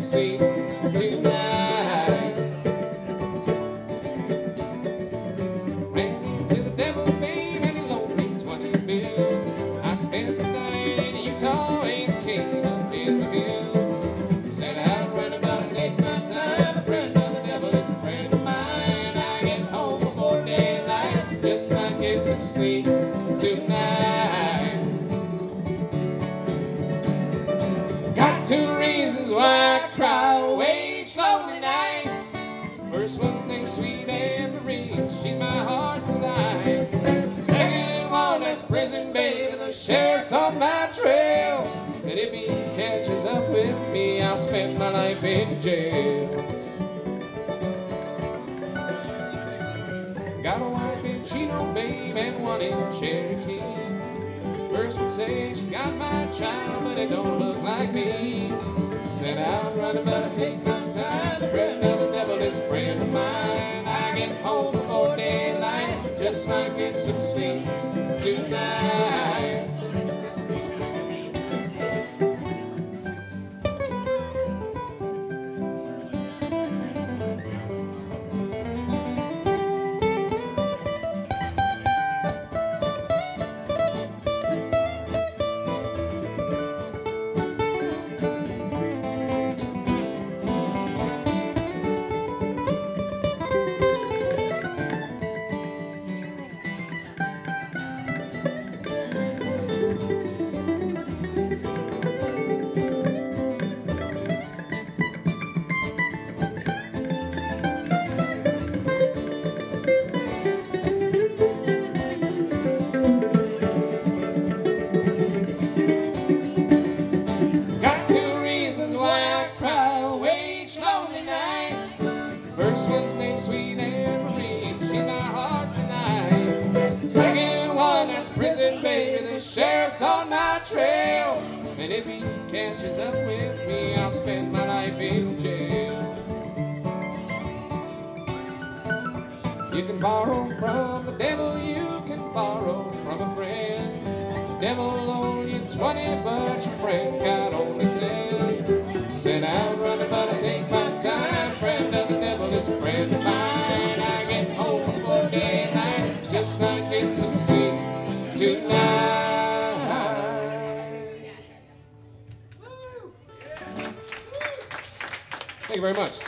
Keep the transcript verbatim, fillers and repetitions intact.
sleep tonight. Ran into the devil, babe, and he loaned me twenty bills. I spent the night in Utah and came up in the hills. Set out running, but I take my time. A friend of the devil is a friend of mine. I get home before daylight, just might get some sleep tonight. Got two reasons why I cry away each lonely night. First one's named Sweet Anne Marie, she's my heart's delight. Second one is prison, baby, the sheriff's on my trail. And if he catches up with me, I'll spend my life in jail. Got a wife in Chino, babe, and one in Cherokee. First would say she got my child, but it don't look like me. Set out running, but I take my time. A friend of the devil is a friend of mine. I get home before daylight, just might get some sleep tonight. First one's named Sweet Anne Marie, she's my heart's delight. Second one, that's prison, baby, the sheriff's on my trail. And if he catches up with me, I'll spend my life in jail. You can borrow from the devil, you can borrow from a friend. The devil loaned you twenty, but your friend got only ten. Set out running, but I take my time. Friend of the devil is a friend of mine. I get home before daylight, just might get some sleep tonight. Thank you very much.